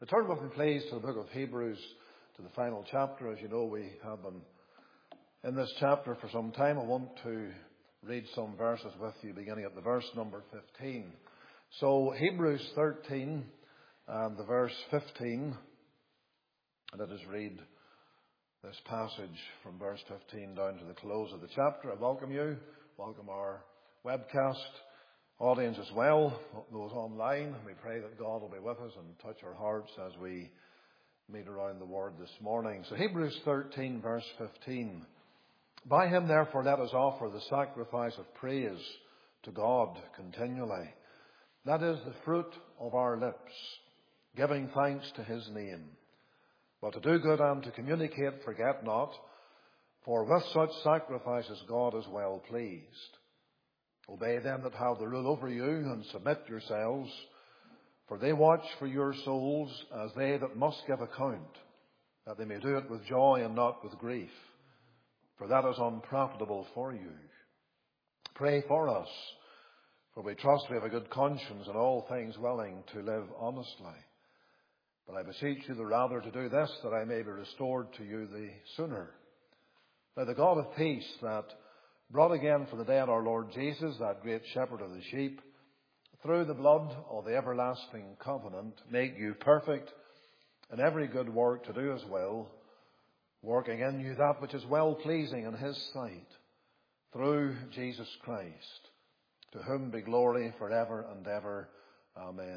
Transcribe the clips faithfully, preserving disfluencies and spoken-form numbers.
So turn with me, please, to the book of Hebrews, to the final chapter. As you know, we have been in this chapter for some time. I want to read some verses with you, beginning at the verse number fifteen. So Hebrews thirteen and the verse fifteen. And let us read this passage from verse fifteen down to the close of the chapter. I welcome you. Welcome our webcast audience as well, those online. We pray that God will be with us and touch our hearts as we meet around the Word this morning. So Hebrews thirteen verse fifteen. By him therefore let us offer the sacrifice of praise to God continually. That is the fruit of our lips, giving thanks to his name. But to do good and to communicate forget not, for with such sacrifices God is well pleased. Obey them that have the rule over you, and submit yourselves, for they watch for your souls as they that must give account, that they may do it with joy and not with grief, for that is unprofitable for you. Pray for us, for we trust we have a good conscience in all things, willing to live honestly. But I beseech you the rather to do this, that I may be restored to you the sooner. Now the God of peace, that brought again from the dead our Lord Jesus, that great shepherd of the sheep, through the blood of the everlasting covenant, make you perfect in every good work to do his will, working in you that which is well pleasing in his sight, through Jesus Christ, to whom be glory forever and ever. Amen.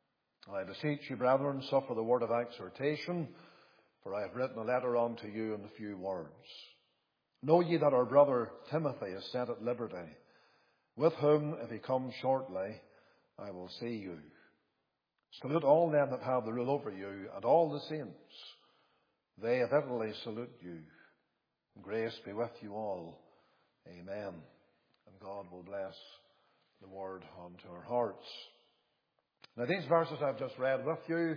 I beseech you, brethren, suffer the word of exhortation, for I have written a letter unto you in a few words. Know ye that our brother Timothy is set at liberty, with whom, if he comes shortly, I will see you. Salute all them that have the rule over you, and all the saints. They of Italy salute you. Grace be with you all. Amen. And God will bless the word unto our hearts. Now these verses I've just read with you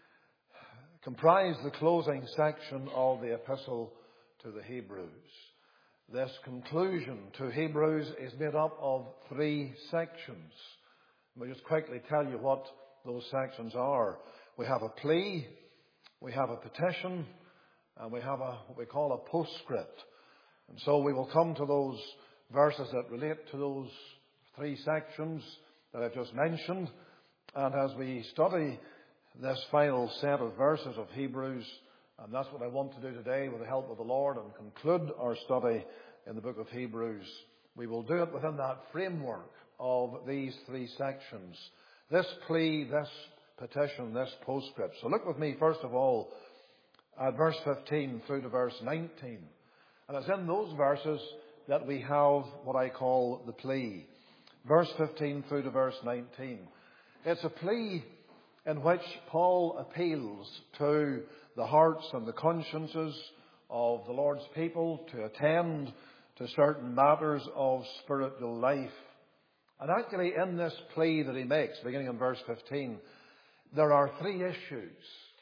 comprise the closing section of the epistle to the Hebrews. This conclusion to Hebrews is made up of three sections. Let me just quickly tell you what those sections are. We have a plea, we have a petition, and we have a, what we call a postscript. And so we will come to those verses that relate to those three sections that I've just mentioned. And as we study this final set of verses of Hebrews, and that's what I want to do today with the help of the Lord, and conclude our study in the book of Hebrews, we will do it within that framework of these three sections. This plea, this petition, this postscript. So look with me first of all at verse fifteen through to verse nineteen. And it's in those verses that we have what I call the plea. Verse fifteen through to verse nineteen. It's a plea in which Paul appeals to the hearts and the consciences of the Lord's people to attend to certain matters of spiritual life. And actually in this plea that he makes, beginning in verse fifteen, there are three issues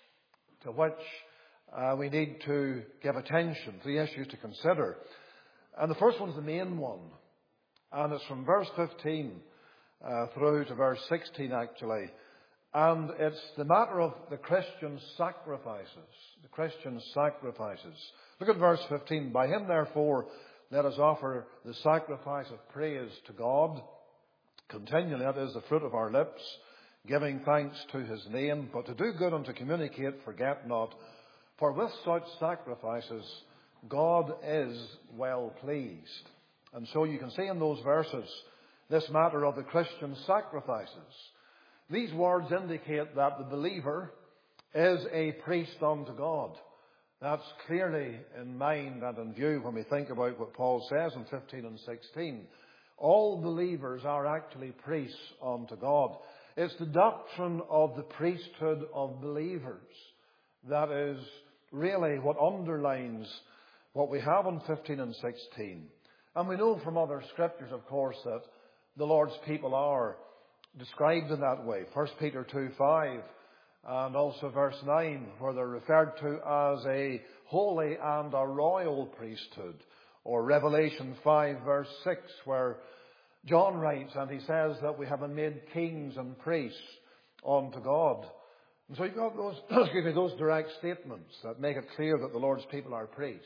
to which uh, we need to give attention, three issues to consider. And the first one is the main one. And it's from verse fifteen uh, through to verse sixteen actually. And it's the matter of the Christian sacrifices. The Christian sacrifices. Look at verse fifteen. By him therefore let us offer the sacrifice of praise to God continually. That is the fruit of our lips, giving thanks to his name. But to do good and to communicate forget not. For with such sacrifices God is well pleased. And so you can see in those verses this matter of the Christian sacrifices. These words indicate that the believer is a priest unto God. That's clearly in mind and in view when we think about what Paul says in fifteen and sixteen. All believers are actually priests unto God. It's the doctrine of the priesthood of believers that is really what underlines what we have in fifteen and sixteen. And we know from other scriptures, of course, that the Lord's people are described in that way. First Peter two five and also verse nine, where they're referred to as a holy and a royal priesthood. Or Revelation five verse six, where John writes and he says that we have been made kings and priests unto God. And so you've got those, excuse me, those direct statements that make it clear that the Lord's people are priests.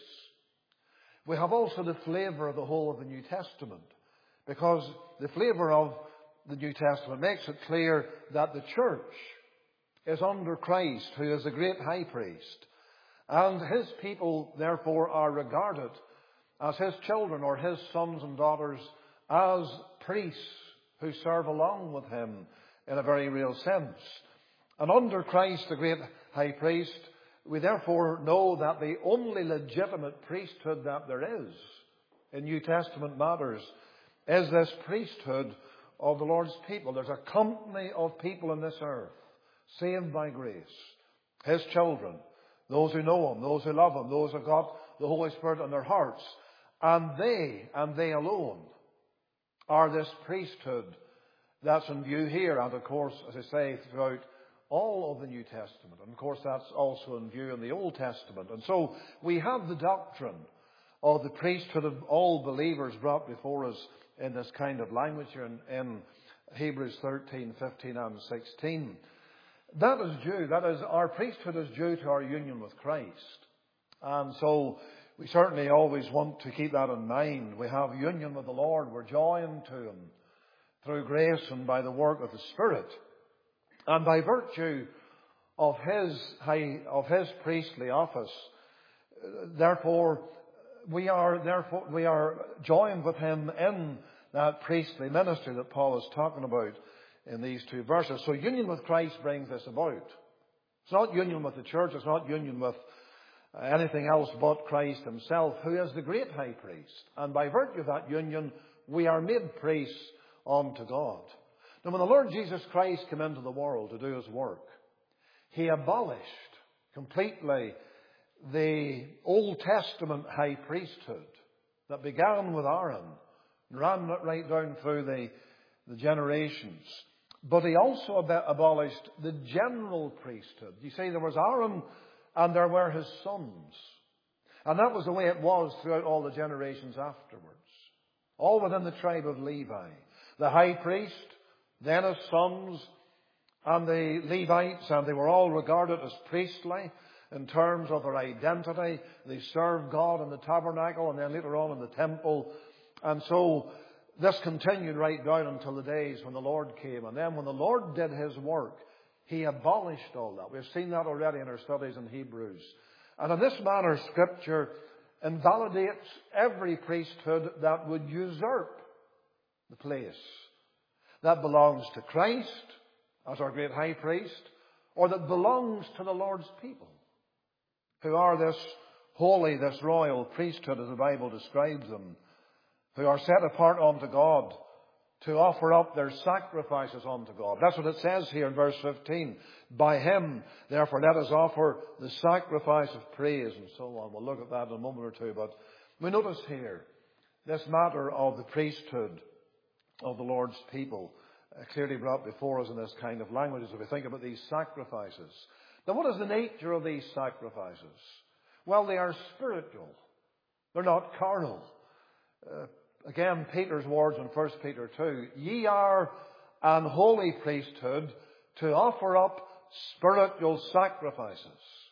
We have also the flavour of the whole of the New Testament, because the flavour of the New Testament makes it clear that the church is under Christ, who is the great high priest, and his people therefore are regarded as his children or his sons and daughters, as priests who serve along with him in a very real sense. And under Christ, the great high priest, we therefore know that the only legitimate priesthood that there is in New Testament matters is this priesthood of the Lord's people. There's a company of people on this earth, saved by grace, his children, those who know him, those who love him, those who have got the Holy Spirit in their hearts. And they, and they alone, are this priesthood that's in view here. And of course, as I say, throughout all of the New Testament. And of course, that's also in view in the Old Testament. And so we have the doctrine of the priesthood of all believers brought before us in this kind of language here in, in Hebrews thirteen, fifteen and sixteen. That is due, that is, our priesthood is due to our union with Christ. And so we certainly always want to keep that in mind. We have union with the Lord. We're joined to him through grace and by the work of the Spirit. And by virtue of his high, of his priestly office, therefore, we are, therefore, we are joined with him in that priestly ministry that Paul is talking about in these two verses. So union with Christ brings this about. It's not union with the church. It's not union with anything else but Christ himself, who is the great high priest. And by virtue of that union, we are made priests unto God. Now, when the Lord Jesus Christ came into the world to do his work, he abolished completely the Old Testament high priesthood that began with Aaron and ran right down through the, the generations. But he also ab- abolished the general priesthood. You see, there was Aaron and there were his sons. And that was the way it was throughout all the generations afterwards. All within the tribe of Levi. The high priest, then his sons, and the Levites, and they were all regarded as priestly in terms of their identity. They served God in the tabernacle and then later on in the temple. And so this continued right down until the days when the Lord came. And then when the Lord did his work, he abolished all that. We've seen that already in our studies in Hebrews. And in this manner, Scripture invalidates every priesthood that would usurp the place that belongs to Christ as our great high priest, or that belongs to the Lord's people, who are this holy, this royal priesthood, as the Bible describes them, who are set apart unto God to offer up their sacrifices unto God. That's what it says here in verse fifteen. By him, therefore, let us offer the sacrifice of praise, and so on. We'll look at that in a moment or two. But we notice here this matter of the priesthood of the Lord's people, uh, clearly brought before us in this kind of language as we think about these sacrifices. Now, what is the nature of these sacrifices? Well, they are spiritual. They're not carnal. Uh, again, Peter's words in First Peter two, ye are an holy priesthood to offer up spiritual sacrifices.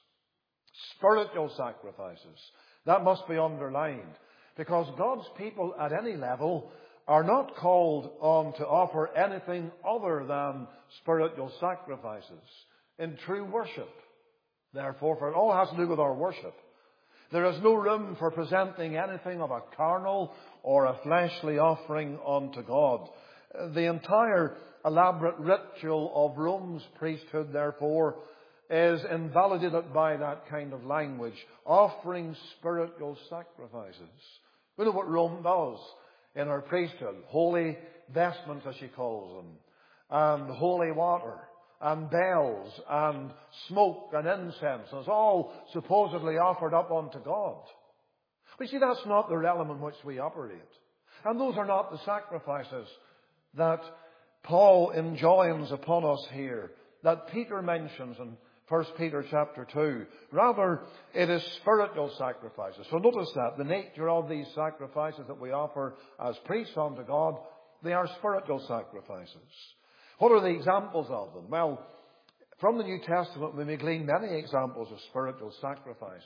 Spiritual sacrifices. That must be underlined, because God's people at any level are not called on to offer anything other than spiritual sacrifices in true worship. Therefore, for it all has to do with our worship. There is no room for presenting anything of a carnal or a fleshly offering unto God. The entire elaborate ritual of Rome's priesthood, therefore, is invalidated by that kind of language, offering spiritual sacrifices. We know what Rome does in her priesthood. Holy vestments, as she calls them, and holy water, and bells, and smoke, and incense. It's all supposedly offered up unto God. But see, that's not the realm in which we operate. And those are not the sacrifices that Paul enjoins upon us here, that Peter mentions in First Peter chapter two. Rather, it is spiritual sacrifices. So notice that the nature of these sacrifices that we offer as priests unto God, they are spiritual sacrifices. What are the examples of them? Well, From the New Testament, we may glean many examples of spiritual sacrifices.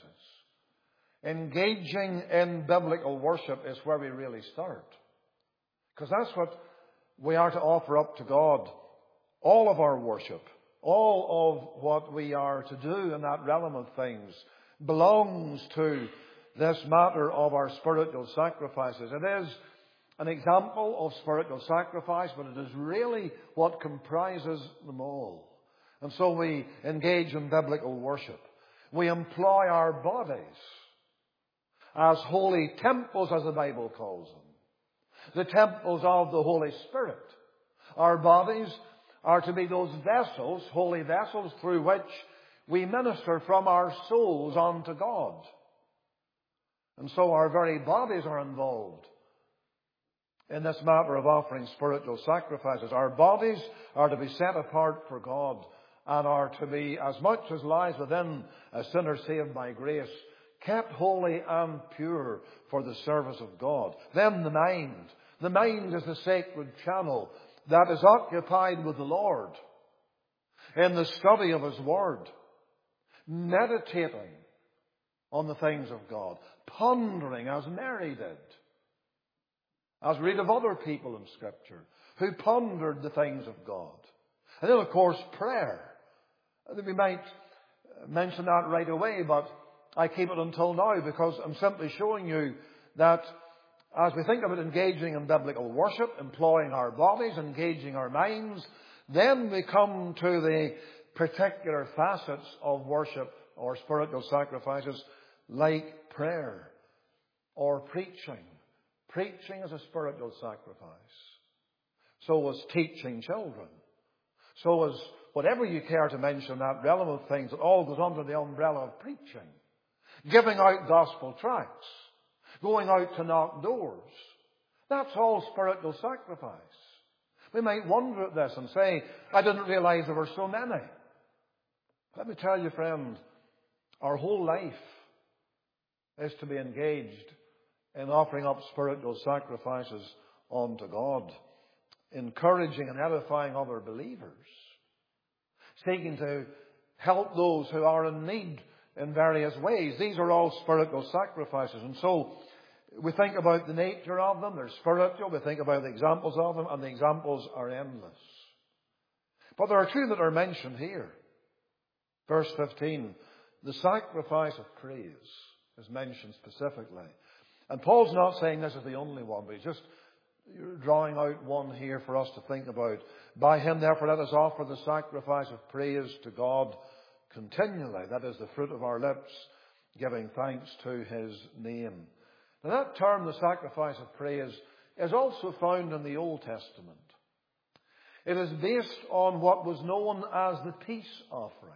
Engaging in biblical worship is where we really start. Because that's what we are to offer up to God. All of our worship, all of what we are to do in that realm of things belongs to this matter of our spiritual sacrifices. It is an example of spiritual sacrifice, but it is really what comprises them all. And so we engage in biblical worship. We employ our bodies as holy temples, as the Bible calls them. The temples of the Holy Spirit. Our bodies are to be those vessels, holy vessels, through which we minister from our souls unto God. And so our very bodies are involved in this matter of offering spiritual sacrifices. Our bodies are to be set apart for God and are to be, as much as lies within a sinner saved by grace, kept holy and pure for the service of God. Then the mind. The mind is the sacred channel that is occupied with the Lord in the study of His Word, meditating on the things of God, pondering as Mary did, as we read of other people in Scripture who pondered the things of God. And then, of course, prayer. We might mention that right away, but I keep it until now because I'm simply showing you that as we think about engaging in biblical worship, employing our bodies, engaging our minds, then we come to the particular facets of worship or spiritual sacrifices like prayer or preaching. Preaching is a spiritual sacrifice. So is teaching children. So is whatever you care to mention, that realm of things, it all goes under the umbrella of preaching. Giving out gospel tracts. Going out to knock doors. That's all spiritual sacrifice. We might wonder at this and say, I didn't realize there were so many. Let me tell you, friend, our whole life is to be engaged in offering up spiritual sacrifices unto God, encouraging and edifying other believers, seeking to help those who are in need in various ways. These are all spiritual sacrifices. And so we think about the nature of them. They're spiritual. We think about the examples of them, and the examples are endless. But there are two that are mentioned here. Verse fifteen, the sacrifice of praise is mentioned specifically. And Paul's not saying this is the only one, but he's just drawing out one here for us to think about. By Him, therefore, let us offer the sacrifice of praise to God continually. That is the fruit of our lips, giving thanks to His name. Now that term, the sacrifice of praise, is also found in the Old Testament. It is based on what was known as the peace offering.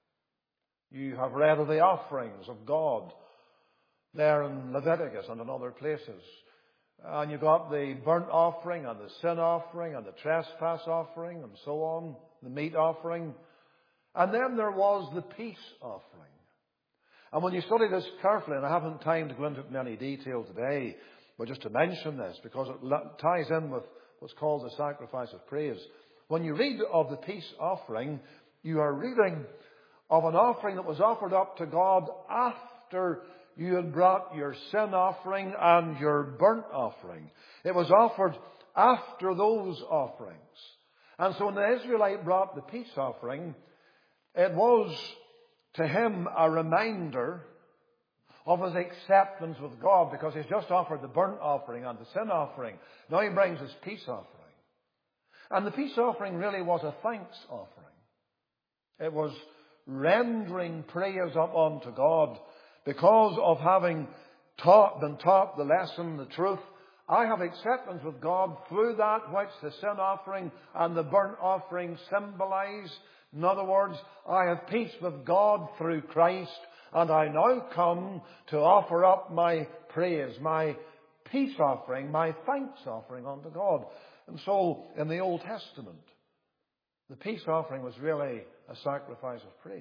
You have read of the offerings of God there in Leviticus and in other places. And you got the burnt offering and the sin offering and the trespass offering and so on, the meat offering. And then there was the peace offering. And when you study this carefully, and I haven't time to go into it in any detail today, but just to mention this, because it ties in with what's called the sacrifice of praise. When you read of the peace offering, you are reading of an offering that was offered up to God after you had brought your sin offering and your burnt offering. It was offered after those offerings. And so when the Israelite brought the peace offering, it was to him a reminder of his acceptance with God, because he's just offered the burnt offering and the sin offering. Now he brings his peace offering. And the peace offering really was a thanks offering. It was rendering praise up unto God because of having taught, been taught the lesson, the truth. I have acceptance with God through that which the sin offering and the burnt offering symbolize. In other words, I have peace with God through Christ, and I now come to offer up my praise, my peace offering, my thanks offering unto God. And so, in the Old Testament, the peace offering was really a sacrifice of praise.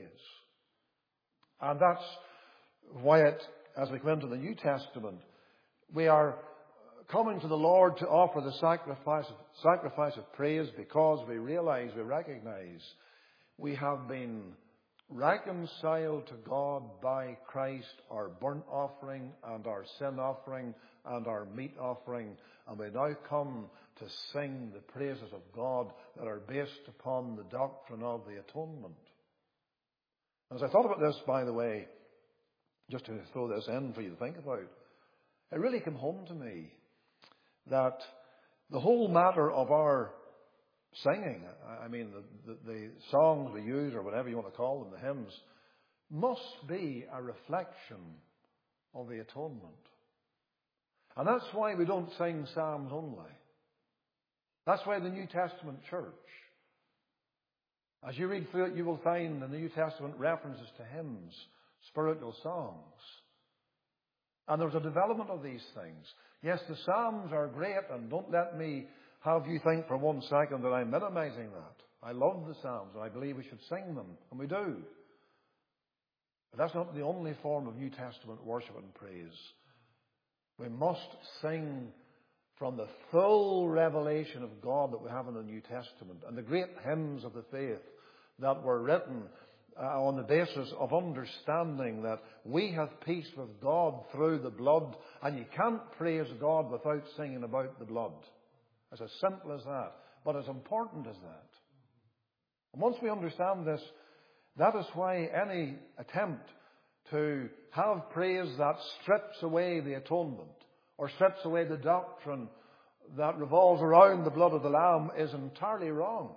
And that's why it, as we come into the New Testament, we are coming to the Lord to offer the sacrifice of, sacrifice of praise because we realize, we recognize We have been reconciled to God by Christ, our burnt offering and our sin offering and our meat offering. And we now come to sing the praises of God that are based upon the doctrine of the atonement. As I thought about this, by the way, just to throw this in for you to think about, it really came home to me that the whole matter of our singing, I mean the, the, the songs we use or whatever you want to call them, the hymns, must be a reflection of the atonement. And that's why we don't sing psalms only. That's why the New Testament church, as you read through it, you will find in the New Testament references to hymns, spiritual songs. And there's a development of these things. Yes, the psalms are great, and don't let me have you think for one second that I'm minimizing that. I love the psalms, and I believe we should sing them, and we do. But that's not the only form of New Testament worship and praise. We must sing from the full revelation of God that we have in the New Testament, and the great hymns of the faith that were written uh, on the basis of understanding that we have peace with God through the blood, and you can't praise God without singing about the blood. It's as simple as that, but as important as that. And once we understand this, that is why any attempt to have praise that strips away the atonement or strips away the doctrine that revolves around the blood of the Lamb is entirely wrong.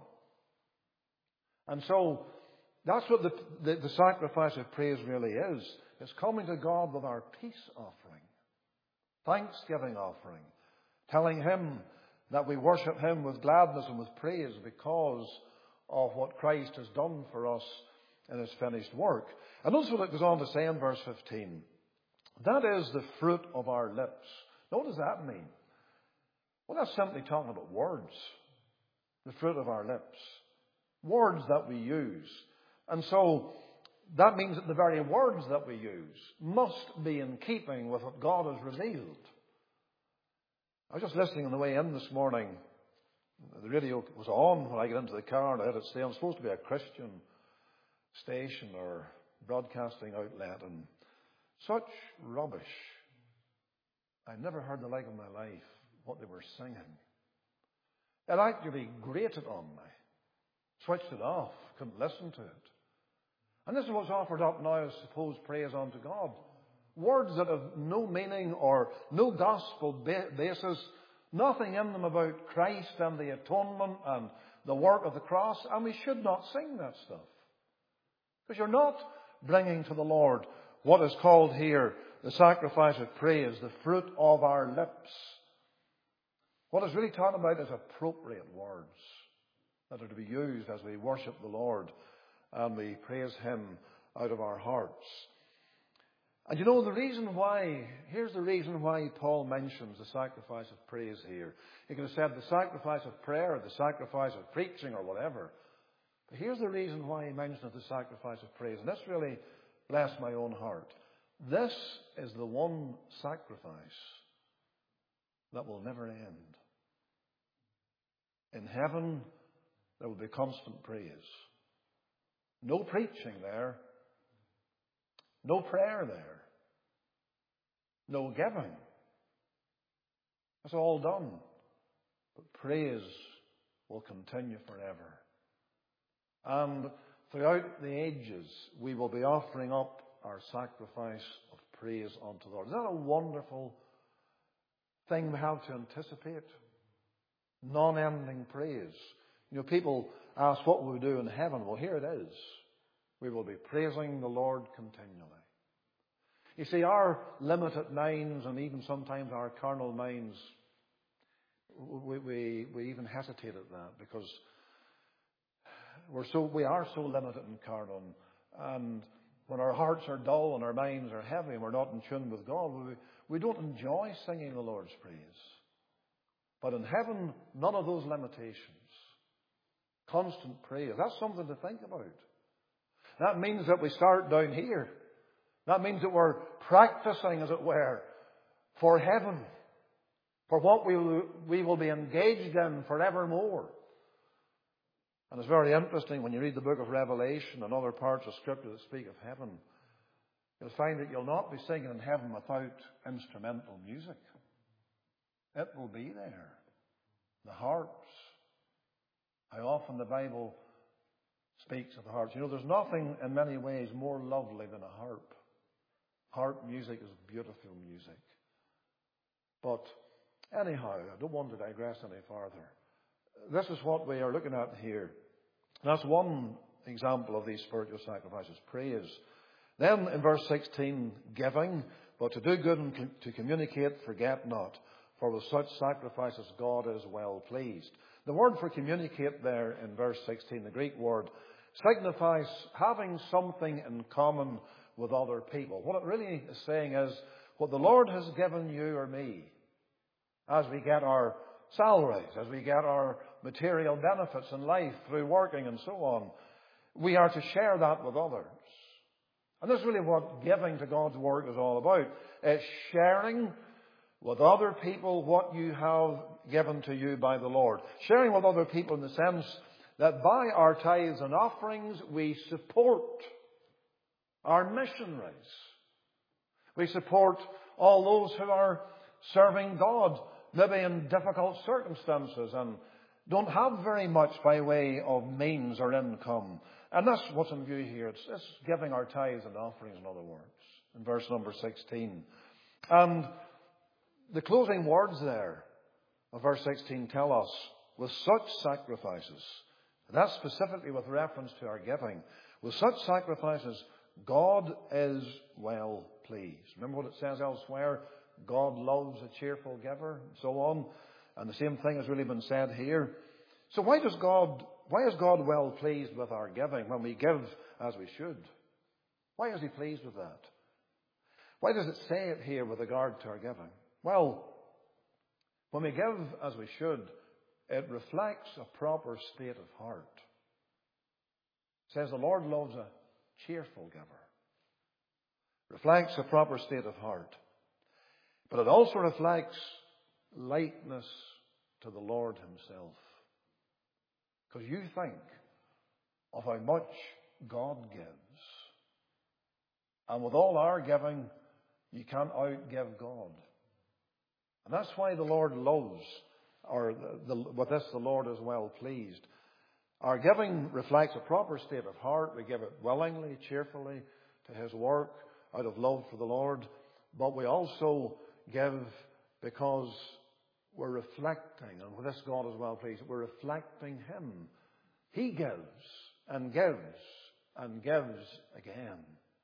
And so that's what the, the, the sacrifice of praise really is. It's coming to God with our peace offering, thanksgiving offering, telling Him that we worship Him with gladness and with praise because of what Christ has done for us in His finished work. And notice what it goes on to say in verse fifteen. That is the fruit of our lips. Now, what does that mean? Well, that's simply talking about words. The fruit of our lips. Words that we use. And so, that means that the very words that we use must be in keeping with what God has revealed. I was just listening on the way in this morning. The radio was on when I got into the car, and I had it say, I'm supposed to be a Christian station or broadcasting outlet, and such rubbish. I never heard the like of my life, what they were singing. It actually grated on me. Switched it off, couldn't listen to it. And this is what's offered up now as supposed praise unto God. Words that have no meaning or no gospel basis, nothing in them about Christ and the atonement and the work of the cross, and we should not sing that stuff. Because you're not bringing to the Lord what is called here the sacrifice of praise, the fruit of our lips. What it's really talking about is appropriate words that are to be used as we worship the Lord and we praise Him out of our hearts. And you know the reason why, here's the reason why Paul mentions the sacrifice of praise here. He could have said the sacrifice of prayer, or the sacrifice of preaching, or whatever. But here's the reason why he mentions the sacrifice of praise. And this really blessed my own heart. This is the one sacrifice that will never end. In heaven, there will be constant praise. No preaching there. No prayer there. No giving. It's all done. But praise will continue forever. And throughout the ages, we will be offering up our sacrifice of praise unto the Lord. Isn't that a wonderful thing we have to anticipate? Non-ending praise. You know, people ask, what will we do in heaven? Well, here it is. We will be praising the Lord continually. You see, our limited minds and even sometimes our carnal minds, we, we, we even hesitate at that because we're so, we are so limited and carnal. And when our hearts are dull and our minds are heavy and we're not in tune with God, we, we don't enjoy singing the Lord's praise. But in heaven, none of those limitations. Constant praise. That's something to think about. That means that we start down here. That means that we're practicing, as it were, for heaven. For what we will, we will be engaged in forevermore. And it's very interesting when you read the book of Revelation and other parts of Scripture that speak of heaven. You'll find that you'll not be singing in heaven without instrumental music. It will be there. The harps. How often the Bible speaks of the harps. You know, there's nothing in many ways more lovely than a harp. Harp music is beautiful music. But anyhow, I don't want to digress any farther. This is what we are looking at here. That's one example of these spiritual sacrifices. Praise. Then in verse sixteen, giving, but to do good and to communicate, forget not. For with such sacrifices God is well pleased. The word for communicate there in verse sixteen, the Greek word, signifies having something in common with other people. What it really is saying is, what the Lord has given you or me, as we get our salaries, as we get our material benefits in life through working and so on, we are to share that with others. And this is really what giving to God's work is all about. It's sharing with other people what you have given to you by the Lord. Sharing with other people in the sense that by our tithes and offerings we support our missionaries. We support all those who are serving God, maybe in difficult circumstances and don't have very much by way of means or income. And that's what's in view here. It's, it's giving our tithes and offerings, in other words, in verse number sixteen. And the closing words there of verse sixteen tell us, with such sacrifices, and that's specifically with reference to our giving, with such sacrifices, God is well pleased. Remember what it says elsewhere? God loves a cheerful giver, and so on. And the same thing has really been said here. So why does God, why is God well pleased with our giving when we give as we should? Why is He pleased with that? Why does it say it here with regard to our giving? Well, when we give as we should, it reflects a proper state of heart. It says the Lord loves a cheerful giver. Reflects a proper state of heart. But it also reflects likeness to the Lord Himself. Because you think of how much God gives. And with all our giving, you can't outgive God. And that's why the Lord loves, or the, the, with this the Lord is well pleased. Our giving reflects a proper state of heart. We give it willingly, cheerfully to His work, out of love for the Lord. But we also give because we're reflecting, and with this God is well pleased, we're reflecting Him. He gives and gives and gives again.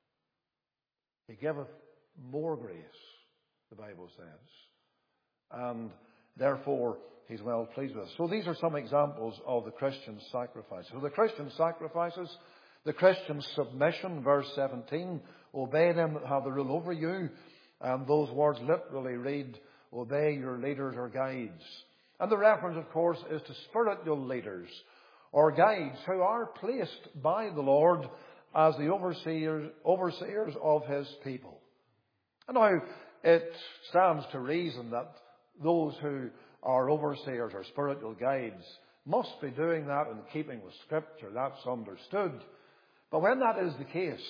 He giveth more grace, the Bible says. And therefore, He's well pleased with us. So these are some examples of the Christian sacrifices. So the Christian sacrifices, the Christian submission, verse seventeen, obey them that have the rule over you. And those words literally read, obey your leaders or guides. And the reference, of course, is to spiritual leaders or guides who are placed by the Lord as the overseers, overseers of His people. And now, it stands to reason that those who are overseers or spiritual guides must be doing that in keeping with Scripture. That's understood. But when that is the case,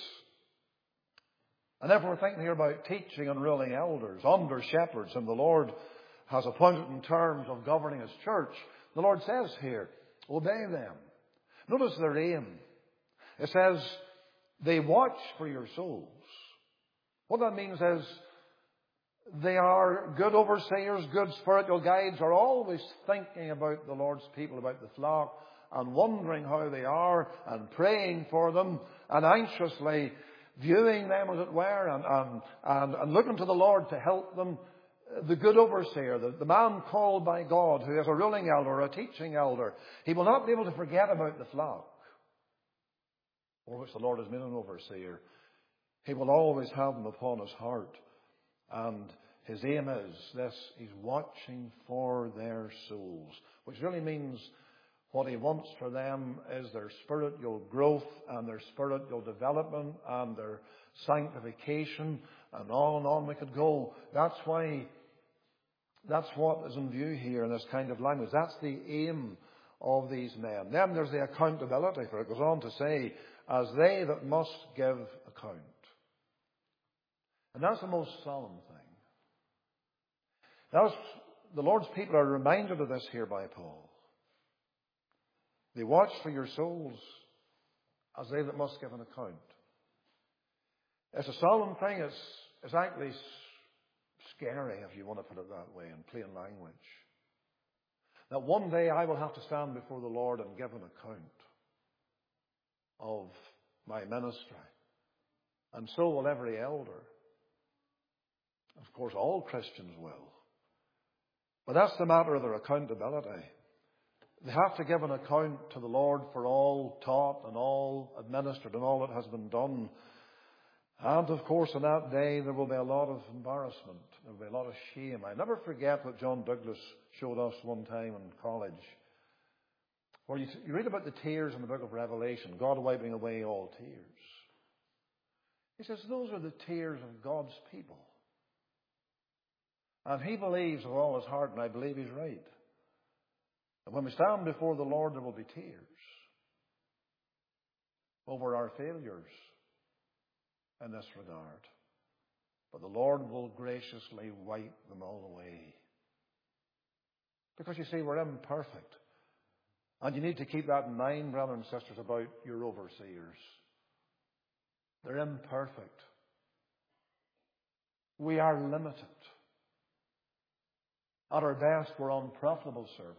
and if we're thinking here about teaching and ruling elders, under shepherds, and the Lord has appointed in terms of governing His church, the Lord says here, obey them. Notice their aim. It says, they watch for your souls. What that means is, they are good overseers, good spiritual guides, are always thinking about the Lord's people, about the flock, and wondering how they are, and praying for them, and anxiously viewing them, as it were, and, and, and, and looking to the Lord to help them. The good overseer, the, the man called by God, who is a ruling elder or a teaching elder, he will not be able to forget about the flock, over which the Lord has made an overseer. He will always have them upon his heart. And his aim is this, he's watching for their souls, which really means what he wants for them is their spiritual growth and their spiritual development and their sanctification, and on and on we could go. That's why, that's what is in view here in this kind of language. That's the aim of these men. Then there's the accountability, for it goes on to say, as they that must give account. And that's the most solemn thing. That's, the Lord's people are reminded of this here by Paul. They watch for your souls as they that must give an account. It's a solemn thing. It's, it's actually scary, if you want to put it that way, in plain language. That one day I will have to stand before the Lord and give an account of my ministry. And so will every elder. Of course, all Christians will. But that's the matter of their accountability. They have to give an account to the Lord for all taught and all administered and all that has been done. And of course, on that day, there will be a lot of embarrassment. There will be a lot of shame. I never forget what John Douglas showed us one time in college, where you, you read about the tears in the book of Revelation, God wiping away all tears. He says, those are the tears of God's people. And he believes with all his heart, and I believe he's right, and when we stand before the Lord, there will be tears over our failures in this regard. But the Lord will graciously wipe them all away. Because you see, we're imperfect. And you need to keep that in mind, brothers and sisters, about your overseers. They're imperfect. We are limited. At our best, we're unprofitable servants.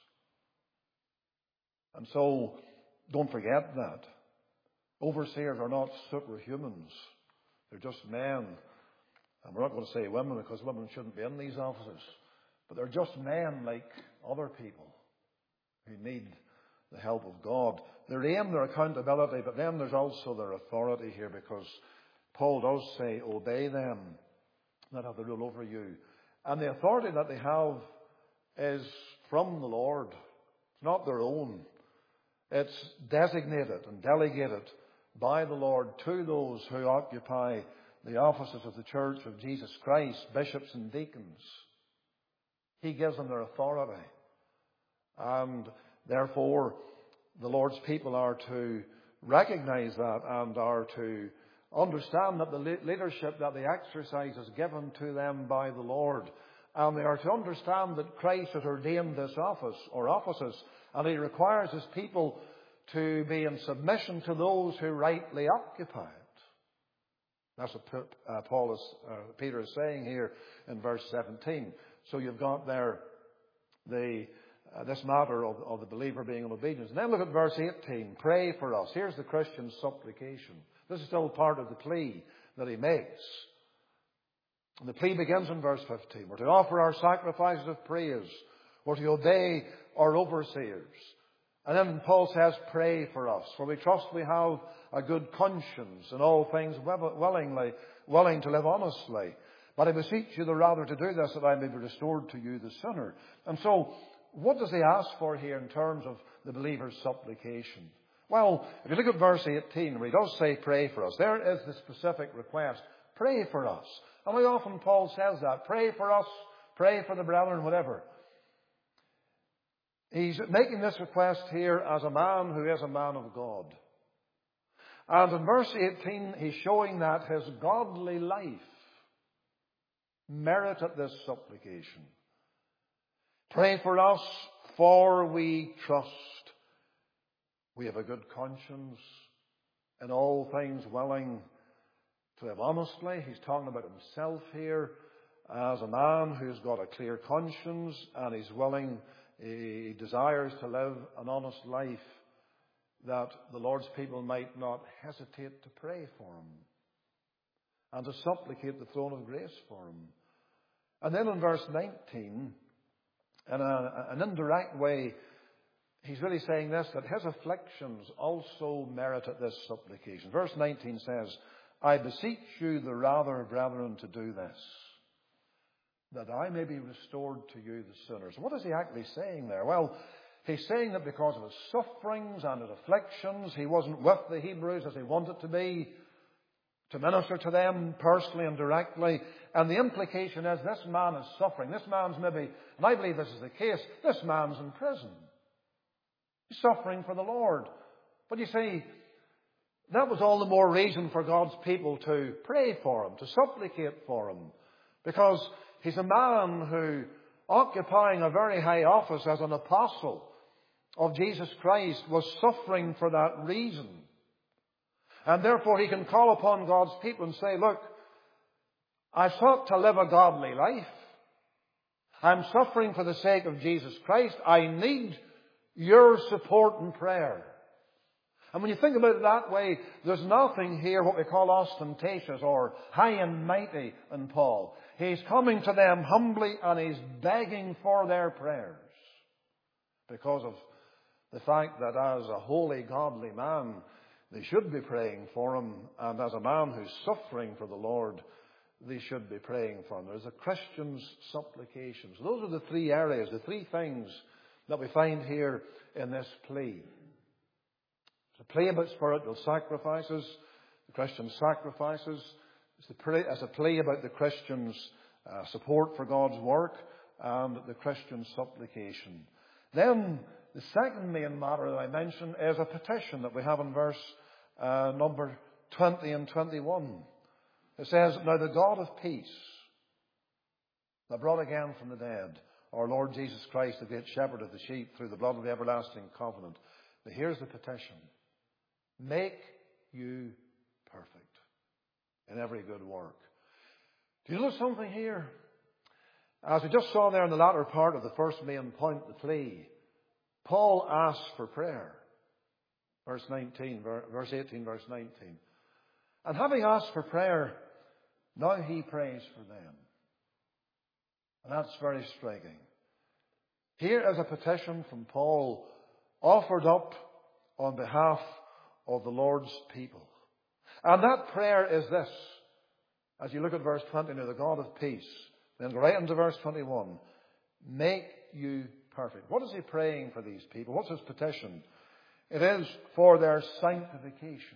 And so, don't forget that. Overseers are not superhumans. They're just men. And we're not going to say women, because women shouldn't be in these offices. But they're just men like other people who need the help of God. Their aim, their accountability, but then there's also their authority here, because Paul does say, obey them that have the rule over you. And the authority that they have is from the Lord. It's not their own. It's designated and delegated by the Lord to those who occupy the offices of the Church of Jesus Christ, bishops and deacons. He gives them their authority. And therefore, the Lord's people are to recognize that and are to understand that the leadership that they exercise is given to them by the Lord. And they are to understand that Christ has ordained this office or offices, and He requires His people to be in submission to those who rightly occupy it. That's what uh, Paul is, uh, Peter is saying here in verse seventeen. So you've got there the uh, this matter of, of the believer being in obedience. And then look at verse eighteen. Pray for us. Here's the Christian's supplication. This is still part of the plea that he makes. And the plea begins in verse fifteen. We're to offer our sacrifices of praise. We're to obey our overseers. And then Paul says, pray for us, for we trust we have a good conscience in all things, willingly, willing to live honestly. But I beseech you the rather to do this, that I may be restored to you the sooner. And so, what does he ask for here in terms of the believer's supplication? Well, if you look at verse eighteen, where he does say, pray for us, there is the specific request. Pray for us. And how often Paul says that? Pray for us, pray for the brethren, whatever. He's making this request here as a man who is a man of God. And in verse eighteen, he's showing that his godly life merited this supplication. Pray for us, for we trust we have a good conscience, in all things willing to live honestly. He's talking about himself here as a man who's got a clear conscience, and he's willing, he desires to live an honest life, that the Lord's people might not hesitate to pray for him and to supplicate the throne of grace for him. And then in verse nineteen, in a, an indirect way, he's really saying this, that his afflictions also merited this supplication. Verse nineteen says, I beseech you the rather, brethren, to do this, that I may be restored to you the sinners. What is he actually saying there? Well, he's saying that because of his sufferings and his afflictions, he wasn't with the Hebrews as he wanted to be, to minister to them personally and directly. And the implication is this man is suffering. This man's maybe, and I believe this is the case, this man's in prison. He's suffering for the Lord. But you see, that was all the more reason for God's people to pray for him, to supplicate for him. Because he's a man who, occupying a very high office as an apostle of Jesus Christ, was suffering for that reason. And therefore he can call upon God's people and say, look, I sought to live a godly life. I'm suffering for the sake of Jesus Christ. I need your support and prayer. And when you think about it that way, there's nothing here what we call ostentatious or high and mighty in Paul. He's coming to them humbly and he's begging for their prayers. Because of the fact that as a holy, godly man, they should be praying for him. And as a man who's suffering for the Lord, they should be praying for him. There's a Christian's supplication. So those are the three areas, the three things that we find here in this plea. It's a plea about spiritual sacrifices, the Christian sacrifices. It's a plea, it's a plea about the Christian's uh, support for God's work and the Christian supplication. Then the second main matter that I mentioned is a petition that we have in verse uh, number twenty and twenty-one. It says, now the God of peace, that brought again from the dead our Lord Jesus Christ, the great shepherd of the sheep, through the blood of the everlasting covenant. Now here's the petition. Make you perfect in every good work. Do you notice something here? As we just saw there in the latter part of the first main point, the plea, Paul asks for prayer. Verse nineteen, verse eighteen, verse nineteen. And having asked for prayer, now he prays for them. And that's very striking. Here is a petition from Paul offered up on behalf of the Lord's people. And that prayer is this. As you look at verse twenty, now the God of peace. Then go right into verse twenty-one. Make you perfect. What is he praying for these people? What's his petition? It is for their sanctification.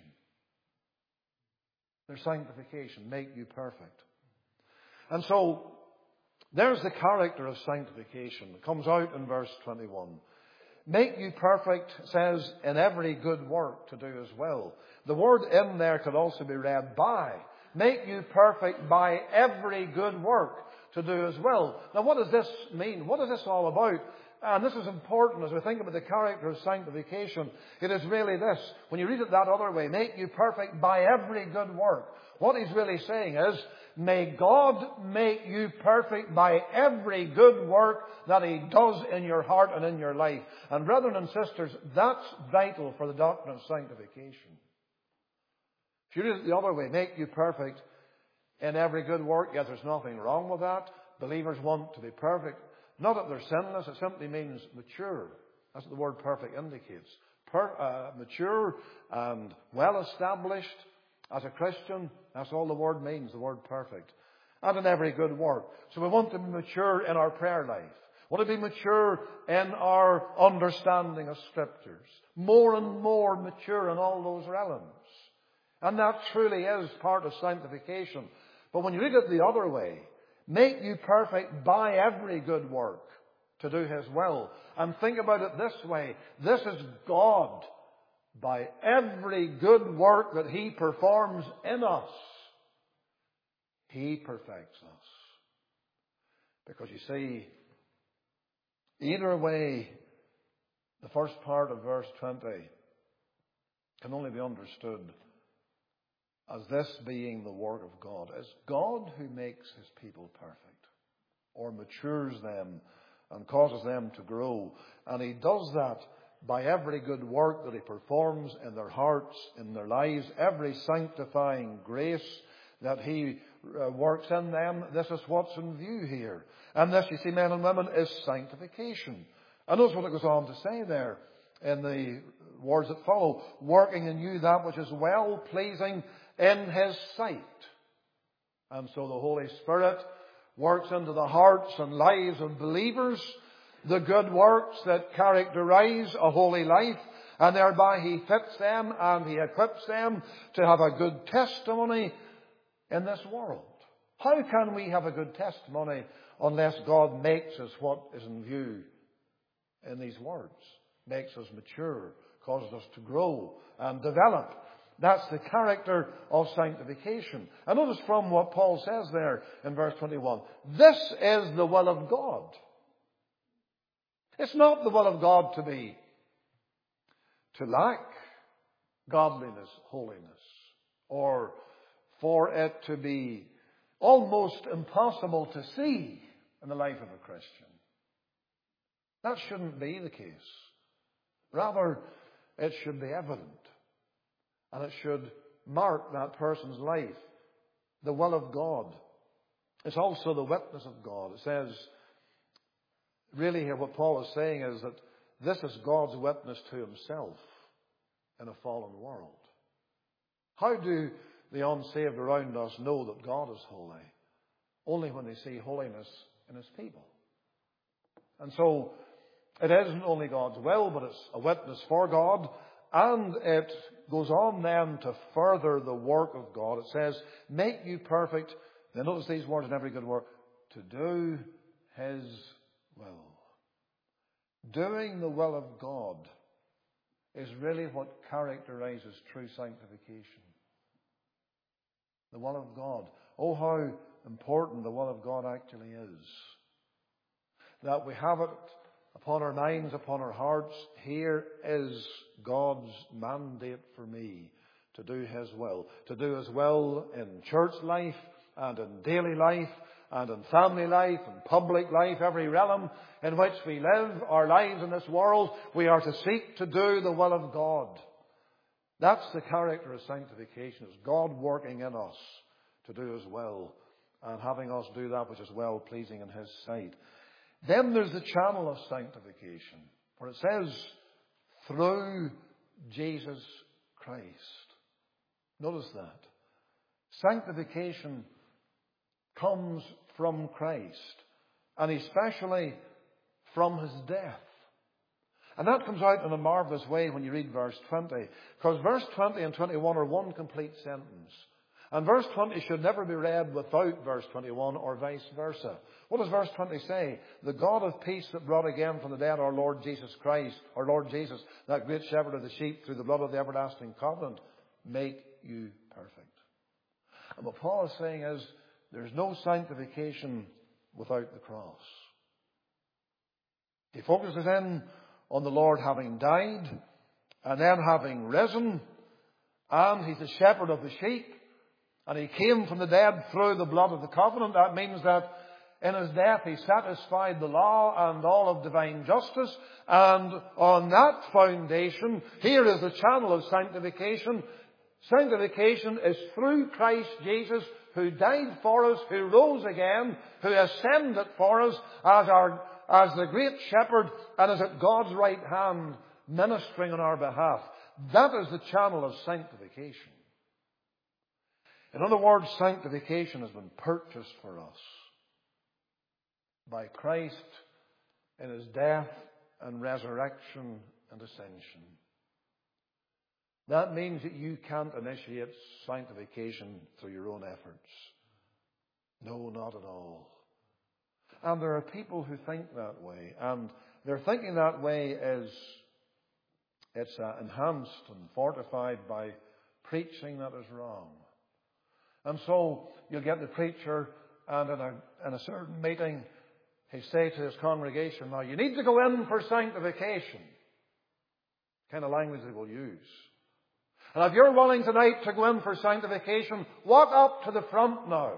Their sanctification. Make you perfect. And so, there's the character of sanctification. It comes out in verse twenty-one. Make you perfect, says, in every good work to do as well. The word in there could also be read by. Make you perfect by every good work to do as well. Now what does this mean? What is this all about? And this is important as we think about the character of sanctification. It is really this. When you read it that other way, make you perfect by every good work. What he's really saying is, may God make you perfect by every good work that he does in your heart and in your life. And brethren and sisters, that's vital for the doctrine of sanctification. If you read it the other way, make you perfect in every good work, yes, there's nothing wrong with that. Believers want to be perfect. Not that they're sinless, it simply means mature. That's what the word perfect indicates. Per, uh, mature and well established as a Christian, that's all the word means, the word perfect. And in every good work. So we want to be mature in our prayer life. We want to be mature in our understanding of Scriptures. More and more mature in all those realms. And that truly is part of sanctification. But when you read it the other way, make you perfect by every good work to do his will. And think about it this way. This is God by every good work that he performs in us. He perfects us. Because you see, either way, the first part of verse twenty can only be understood as this being the work of God. It's God who makes his people perfect, or matures them and causes them to grow. And he does that by every good work that he performs in their hearts, in their lives, every sanctifying grace that he uh, works in them. This is what's in view here. And this, you see, men and women, is sanctification. And notice what it goes on to say there in the words that follow. Working in you that which is well pleasing in his sight. And so the Holy Spirit works into the hearts and lives of believers the good works that characterize a holy life, and thereby he fits them and he equips them to have a good testimony in this world. How can we have a good testimony unless God makes us what is in view in these words? makes us mature, causes us to grow and develop. That's the character of sanctification. And notice from what Paul says there in verse twenty-one. This is the will of God. It's not the will of God to be, to lack godliness, holiness, or for it to be almost impossible to see in the life of a Christian. That shouldn't be the case. Rather, it should be evident. And it should mark that person's life. The will of God. It's also the witness of God. It says, really here what Paul is saying is that this is God's witness to himself in a fallen world. How do the unsaved around us know that God is holy? Only when they see holiness in his people. And so, it isn't only God's will, but it's a witness for God. And it goes on then to further the work of God. It says, make you perfect. Now notice these words in every good work. To do his will. Doing the will of God is really what characterizes true sanctification. The will of God. Oh, how important the will of God actually is. That we have it upon our minds, upon our hearts. Here is God's mandate for me to do his will. To do his will in church life and in daily life and in family life and public life, every realm in which we live our lives in this world. We are to seek to do the will of God. That's the character of sanctification. It's God working in us to do his will and having us do that which is well pleasing in his sight. Then there's the channel of sanctification, where it says, through Jesus Christ. Notice that. Sanctification comes from Christ, and especially from his death. And that comes out in a marvellous way when you read verse twenty, because verse twenty and twenty-one are one complete sentence. And verse twenty should never be read without verse twenty-one or vice versa. What does verse twenty say? The God of peace that brought again from the dead our Lord Jesus Christ, our Lord Jesus, that great shepherd of the sheep, through the blood of the everlasting covenant, make you perfect. And what Paul is saying is, there's no sanctification without the cross. He focuses in on the Lord having died, and then having risen, and he's the shepherd of the sheep. And he came from the dead through the blood of the covenant. That means that in his death he satisfied the law and all of divine justice. And on that foundation, here is the channel of sanctification. Sanctification is through Christ Jesus, who died for us, who rose again, who ascended for us as our, as the great shepherd and is at God's right hand ministering on our behalf. That is the channel of sanctification. In other words, sanctification has been purchased for us by Christ in his death and resurrection and ascension. That means that you can't initiate sanctification through your own efforts. No, not at all. And there are people who think that way. And their thinking that way is, it's uh, enhanced and fortified by preaching that is wrong. And so you'll get the preacher, and in a, in a certain meeting, he say to his congregation, now you need to go in for sanctification. Kind of language they will use. And if you're willing tonight to go in for sanctification, walk up to the front now.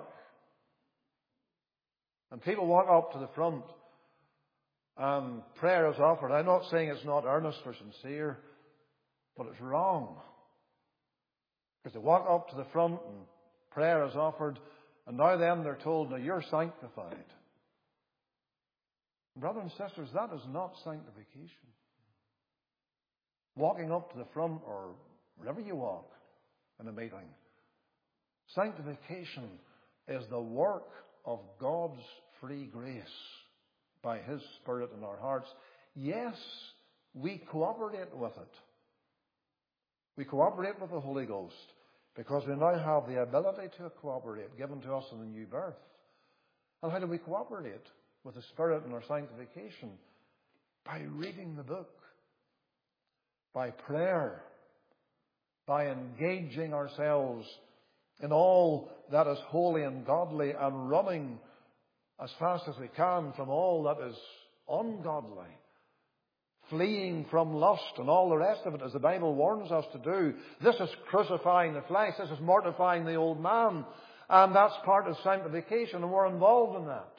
And people walk up to the front, and prayer is offered. I'm not saying it's not earnest or sincere, but it's wrong. Because they walk up to the front and prayer is offered, and now then they're told, now you're sanctified. Brothers and sisters, that is not sanctification. Walking up to the front or wherever you walk in a meeting. Sanctification is the work of God's free grace by his Spirit in our hearts. Yes, we cooperate with it. We cooperate with the Holy Ghost. Because we now have the ability to cooperate given to us in the new birth. And how do we cooperate with the Spirit in our sanctification? By reading the book. by prayer, by engaging ourselves in all that is holy and godly and running as fast as we can from all that is ungodly. Fleeing from lust and all the rest of it, as the Bible warns us to do. This is crucifying the flesh. This is mortifying the old man. And that's part of sanctification, and we're involved in that.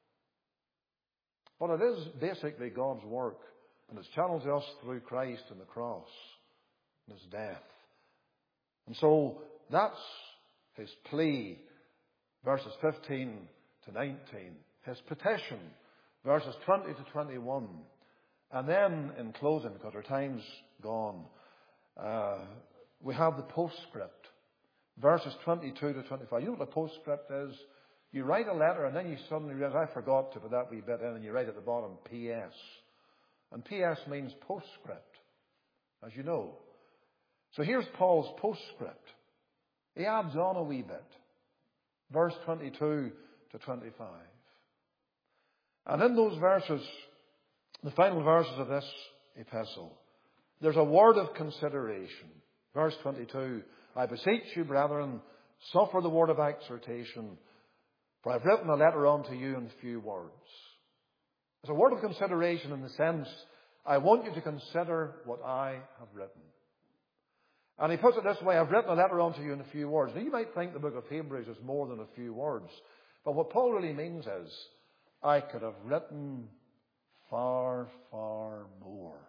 But it is basically God's work, and it's channeled to us through Christ and the cross and His death. And so that's His plea, verses fifteen to nineteen. His petition, verses twenty to twenty-one. And then, in closing, because our time's gone, uh, we have the postscript, verses twenty-two to twenty-five. You know what a postscript is? You write a letter and then you suddenly realize, I forgot to put that wee bit in, and you write at the bottom, P S. And P S means postscript, as you know. So here's Paul's postscript. He adds on a wee bit. Verse twenty-two to twenty-five. And in those verses, the final verses of this epistle, there's a word of consideration. Verse twenty-two, I beseech you, brethren, suffer the word of exhortation, for I've written a letter unto you in few words. It's a word of consideration in the sense, I want you to consider what I have written. And he puts it this way, I've written a letter unto you in a few words. Now you might think the book of Hebrews is more than a few words. But what Paul really means is, I could have written far, far more.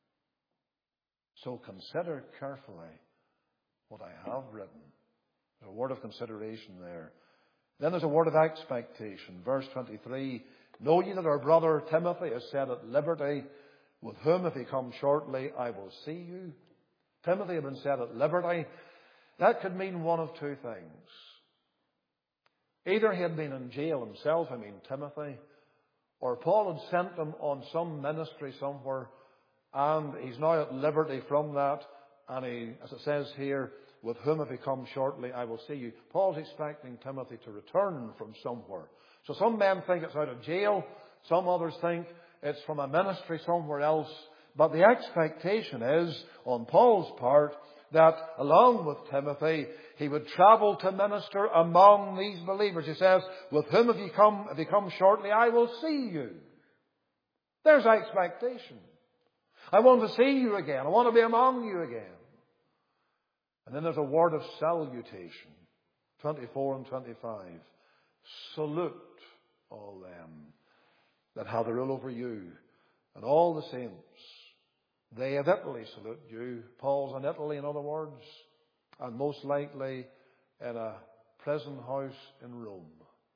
So consider carefully what I have written. There's a word of consideration there. Then there's a word of expectation. Verse twenty-three, know ye that our brother Timothy is set at liberty, with whom if he come shortly I will see you. Timothy had been set at liberty. That could mean one of two things. Either he had been in jail himself, I mean Timothy, or Paul had sent him on some ministry somewhere, and he's now at liberty from that. And he, as it says here, with whom if he comes shortly, I will see you. Paul's expecting Timothy to return from somewhere. So some men think it's out of jail. Some others think it's from a ministry somewhere else. But the expectation is, on Paul's part, that along with Timothy, he would travel to minister among these believers. He says, with whom if you come, if you come shortly, I will see you. There's expectation. I want to see you again. I want to be among you again. And then there's a word of salutation. twenty-four and twenty-five. Salute all them that have the rule over you, and all the saints. They of Italy salute you. Paul's in Italy, in other words, and most likely in a prison house in Rome.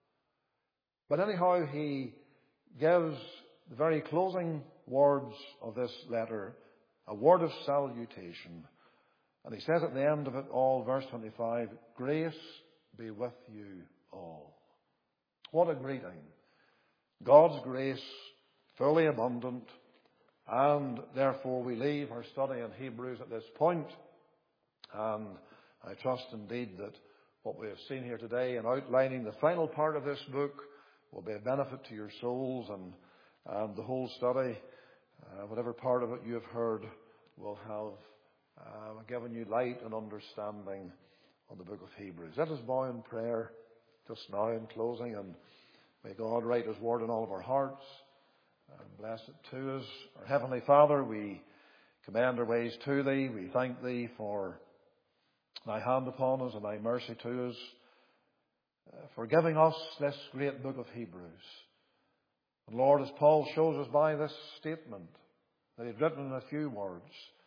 But anyhow, he gives the very closing words of this letter, a word of salutation. And he says at the end of it all, verse twenty-five, grace be with you all. What a greeting. God's grace, fully abundant. And therefore we leave our study in Hebrews at this point. And I trust indeed that what we have seen here today in outlining the final part of this book will be a benefit to your souls, and, and the whole study, uh, whatever part of it you have heard, will have uh, given you light and understanding on the book of Hebrews. Let us bow in prayer just now in closing, and may God write His word in all of our hearts and bless it to us. Our Heavenly Father, we commend our ways to Thee. We thank Thee for Thy hand upon us and Thy mercy to us, uh, for giving us this great book of Hebrews. And Lord, as Paul shows us by this statement that he'd written in a few words,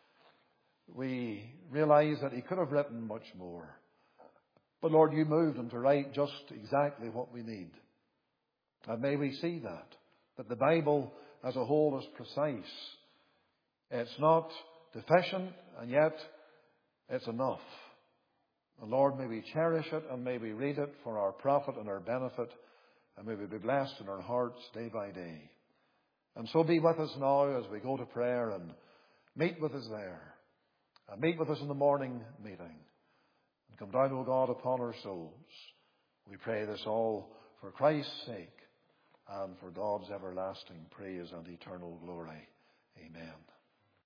we realize that he could have written much more. But Lord, you moved him to write just exactly what we need. And may we see that, that the Bible as a whole is precise. It's not deficient, and yet it's enough. And Lord, may we cherish it, and may we read it for our profit and our benefit, and may we be blessed in our hearts day by day. And so be with us now as we go to prayer, and meet with us there. And meet with us in the morning meeting. And come down, O God, upon our souls. We pray this all for Christ's sake and for God's everlasting praise and eternal glory. Amen.